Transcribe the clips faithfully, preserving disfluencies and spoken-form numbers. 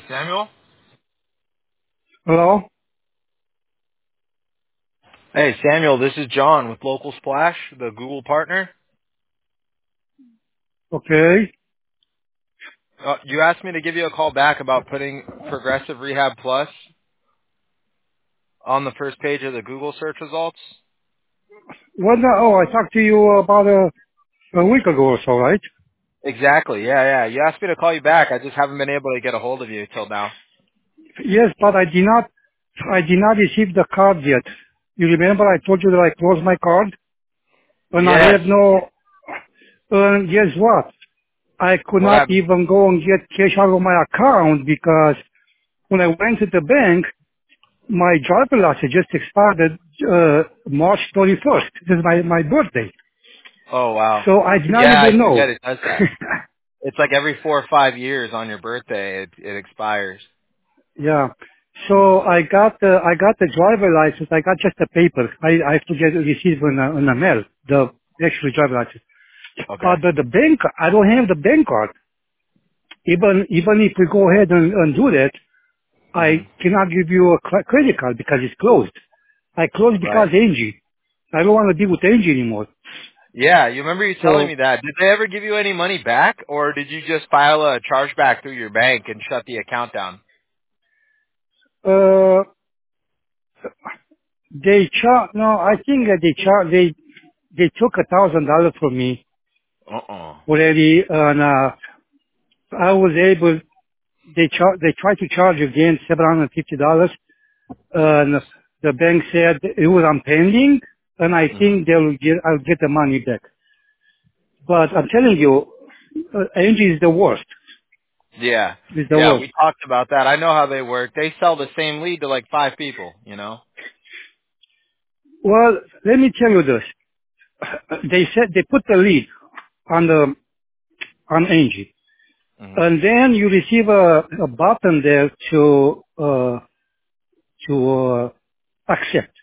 Samuel? Hello? Hey, Samuel, this is John with Local Splash, the Google partner. Okay. Uh, you asked me to give you a call back about putting Progressive Rehab Plus on the first page of the Google search results. What the, oh, I talked to you about a, a week ago or so, right? Exactly, yeah, yeah. You asked me to call you back. I just haven't been able to get a hold of you till now. Yes, but I did not, I did not receive the card yet. You remember I told you that I closed my card? And I Yes. had no, and guess what? I could What not happened? even go and get cash out of my account because when I went to the bank, my driver license just expired uh, March twenty-first. This is my, my birthday. Oh, wow. So I did not Yeah, I even forget know. it does that. It's like every four or five years on your birthday, it, it expires. Yeah. So I got the I got the driver license. I got just the paper. I I have to get received in a, in a mail the actual driver license. Okay. But the, the bank I don't have the bank card. Even even if we go ahead and, and do that, hmm I cannot give you a cre- credit card because it's closed. I closed because Right. Angie. I don't want to be with Angie anymore. Yeah, you remember you telling So me that. Did they ever give you any money back, or did you just file a chargeback through your bank and shut the account down? uh they char no, I think that they char they they took a thousand dollars from me Uh-uh. already, and uh I was able they char- they tried to charge again seven hundred fifty dollars, and the bank said it was on pending, and I hmm think they'll get I'll get the money back. But I'm telling you, uh, Angie is the worst. Yeah. Is the Yeah, worst. we talked about that. I know how they work. They sell the same lead to like five people, you know? Well, let me tell you this. They said they put the lead on the on Angie, hmm and then you receive a, a button there to uh, to uh, accept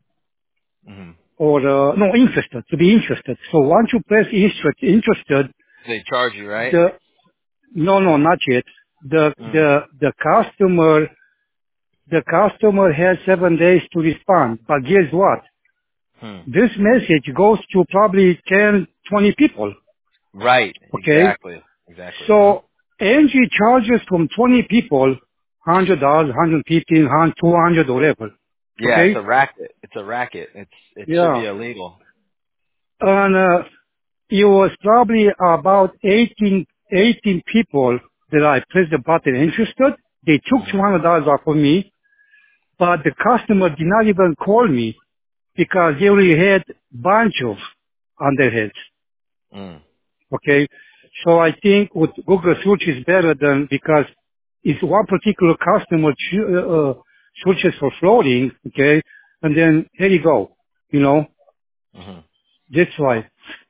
hmm or uh, no interested to be interested. So once you press interest, interested, They charge you, right? the no, no, not yet. The Mm. the the customer the customer has seven days to respond. But guess what? Hmm. This message goes to probably ten, twenty people. Right. Okay, Exactly. Exactly. Uh-huh. so Angie charges from twenty people, hundred dollars, hundred fifteen, two hundred, whatever. Yeah, it's Okay, a racket. It's a racket. It's it should yeah, be illegal. and uh, it was probably about eighteen, eighteen people that I pressed the button interested. They took hmm two hundred dollars off of me. But the customer did not even call me because they already had bunch of on their heads. Mm. Okay. So I think with Google search is better than because if one particular customer choo- uh, uh, searches for floating, okay, and then here you go, you know, hmm that's why.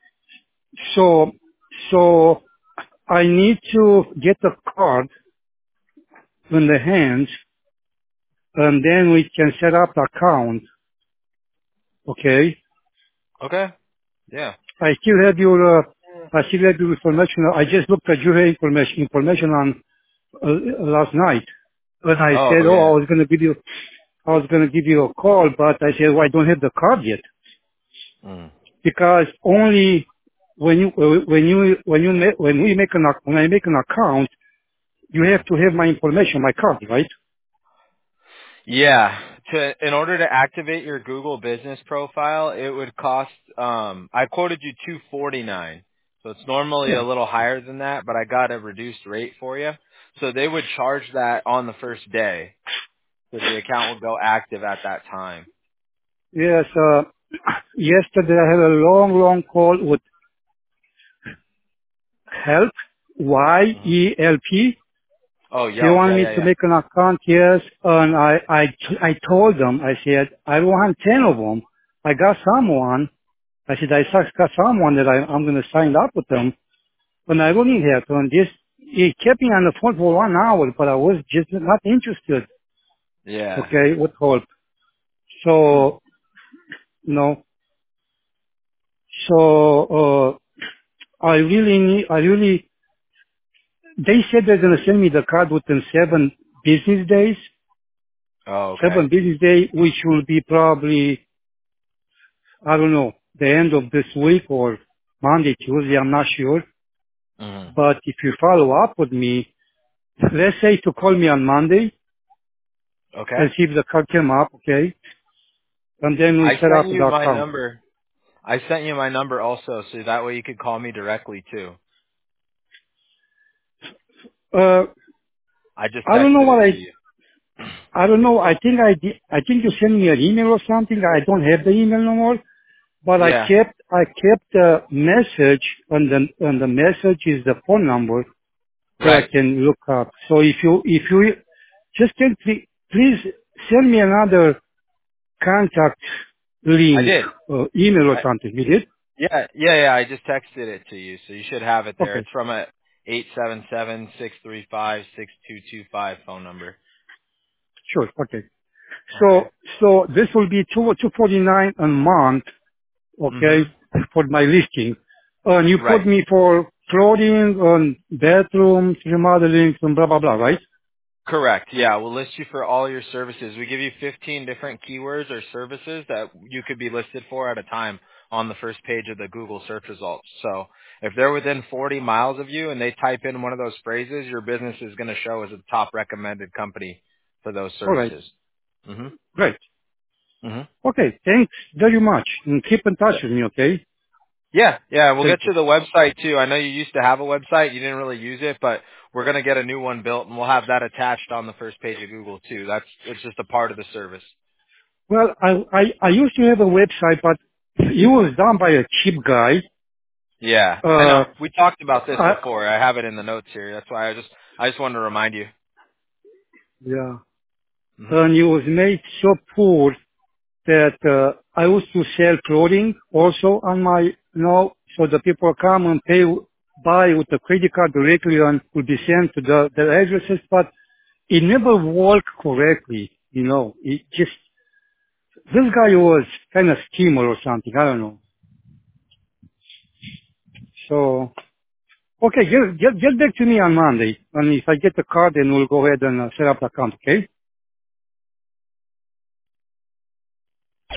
So, so I need to get the card in the hands and then we can set up the account, okay. Okay. Yeah. I still have your, uh, I still have your information. I just looked at your information, information on uh, last night. And I Oh said, oh, yeah. I was going to give you, I was going to give you a call, but I said, well, I don't have the card yet. Mm. Because only when you, uh, when you, when you, ma- when we make an, ac- when I make an account, you hmm have to have my information, my card, right? Yeah. To in order to activate your Google business profile, it would cost um I quoted you two forty nine. So it's normally a Yeah. little higher than that, but I got a reduced rate for you. So they would charge that on the first day. So the account would go active at that time. Yes, uh, yesterday I had a long, long call with help, hmm Y-E-L-P. Oh, They Yelp. wanted Yeah, me yeah, to yeah. make an account, yes, and I, I, I told them, I said, I want ten of them. I got someone. I said, I just got someone that I, I'm going to sign up with them. And I really had to, and this, he kept me on the phone for one hour, but I was just not interested, Yeah. okay, with help. Hmm. So, no, so, uh, I really need, I really, they said they're going to send me the card within seven, business days, Oh, okay. seven business days, which will be probably, I don't know, the end of this week or Monday, Tuesday, I'm not sure. Mhm. But if you follow up with me, let's say to call me on Monday Okay. and see if the car came up, okay? And then we I set sent up you the my account. number. I sent you my number also, so that way you could call me directly too. Uh, I just I don't know texted it what to I, you. I don't know, I think I did, I think you sent me an email or something. I don't have the email no more, but I Yeah. kept, I kept the message and the, and the message is the phone number that I Right. can look up. So if you, if you just can please, please send me another contact I link, did. uh, email or I, something. You did? yeah, yeah, yeah. I just texted it to you, so you should have it there. Okay. It's from a eight seven seven six three five six two two five phone number. Sure. Okay. Okay. So, so this will be two, two forty nine a month, okay, Mhm. for my listing. And you put Right. me for flooring and bathrooms, remodeling, and blah, blah, blah, right? Correct. Yeah, we'll list you for all your services. We give you fifteen different keywords or services that you could be listed for at a time on the first page of the Google search results. So if they're within forty miles of you and they type in one of those phrases, your business is going to show as a top recommended company for those All right. services. Mhm. Great. Mhm. Okay. Thanks very much. And keep in touch Yeah. with me, okay? Yeah, yeah, we'll Thank get you. you the website too. I know you used to have a website, you didn't really use it, but we're going to get a new one built and we'll have that attached on the first page of Google too. That's it's just a part of the service. Well, I, I, I used to have a website, but it was done by a cheap guy. Yeah, I know. Uh, We talked about this I, before. I have it in the notes here. That's why I just I just wanted to remind you. yeah. Mhm. And it was made so poor that uh, I used to sell clothing also on my, you know, so the people come and pay, buy with the credit card directly and will be sent to the, the addresses, but it never worked correctly, you know. It just, this guy was kind of schemer or something, I don't know. So, okay, get, get, get back to me on Monday, and if I get the card, then we'll go ahead and uh, set up the account, okay?